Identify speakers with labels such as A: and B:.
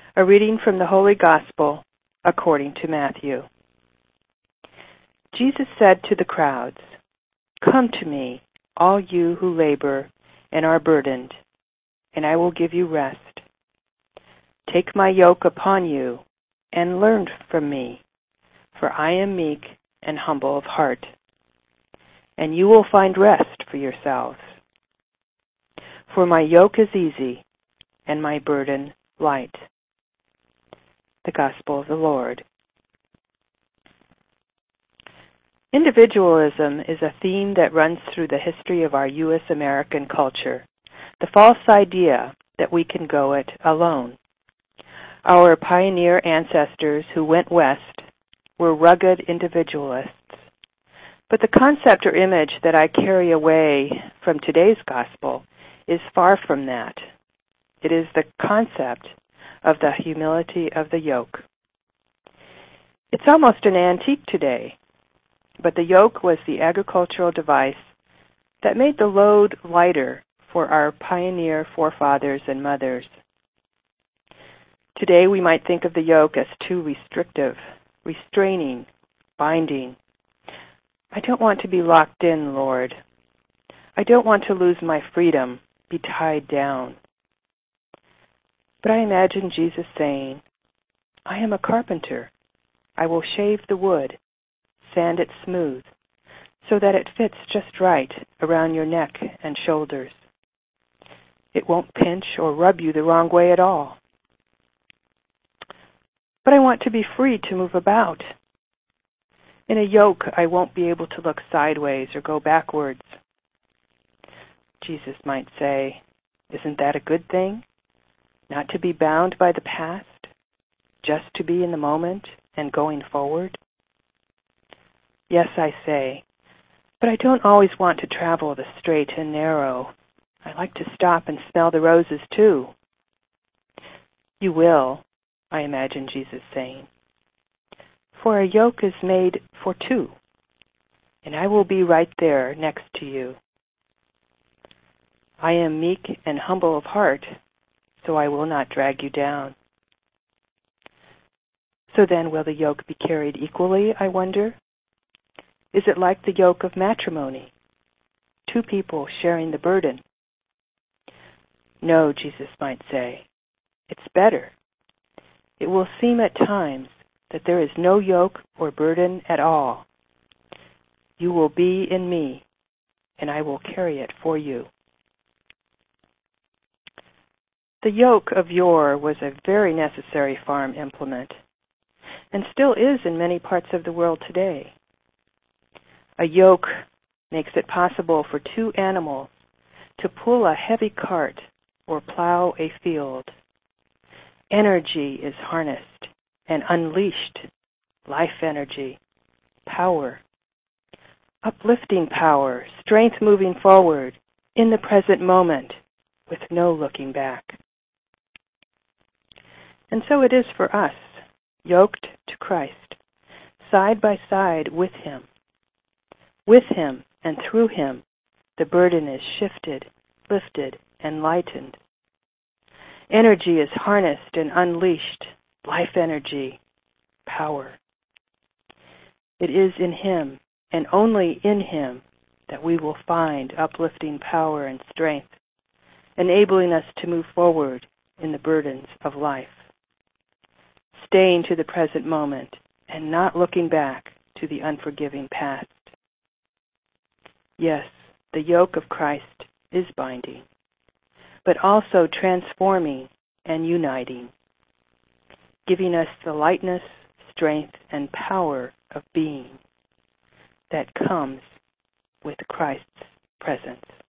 A: A reading from the Holy Gospel according to Matthew. Jesus said to the crowds, "Come to me, all you who labor and are burdened, and I will give you rest. Take my yoke upon you and learn from me, for I am meek and humble of heart, and you will find rest for yourselves. For my yoke is easy and my burden light." The Gospel of the Lord. Individualism is a theme that runs through the history of our U.S. American culture, the false idea that we can go it alone. Our pioneer ancestors who went west were rugged individualists, but the concept or image that I carry away from today's gospel is far from that. It is the concept of the humility of the yoke. It's almost an antique today, but the yoke was the agricultural device that made the load lighter for our pioneer forefathers and mothers. Today we might think of the yoke as too restrictive, restraining, binding. I don't want to be locked in, Lord. I don't want to lose my freedom, be tied down. But I imagine Jesus saying, "I am a carpenter. I will shave the wood, sand it smooth, so that it fits just right around your neck and shoulders. It won't pinch or rub you the wrong way at all. But I want to be free to move about. In a yoke, I won't be able to look sideways or go backwards." Jesus might say, "Isn't that a good thing? Not to be bound by the past, just to be in the moment and going forward?" Yes, I say, but I don't always want to travel the straight and narrow. I like to stop and smell the roses too. You will, I imagine Jesus saying, "For a yoke is made for two, and I will be right there next to you. I am meek and humble of heart, so I will not drag you down." So then, will the yoke be carried equally, I wonder? Is it like the yoke of matrimony, two people sharing the burden? No, Jesus might say, it's better. It will seem at times that there is no yoke or burden at all. You will be in me, and I will carry it for you. The yoke of yore was a very necessary farm implement, and still is in many parts of the world today. A yoke makes it possible for two animals to pull a heavy cart or plow a field. Energy is harnessed and unleashed, life energy, power, uplifting power, strength moving forward in the present moment with no looking back. And so it is for us, yoked to Christ, side by side with Him. With Him and through Him, the burden is shifted, lifted, and lightened. Energy is harnessed and unleashed, life energy, power. It is in Him, and only in Him, that we will find uplifting power and strength, enabling us to move forward in the burdens of life, staying to the present moment and not looking back to the unforgiving past. Yes, the yoke of Christ is binding, but also transforming and uniting, giving us the lightness, strength, and power of being that comes with Christ's presence.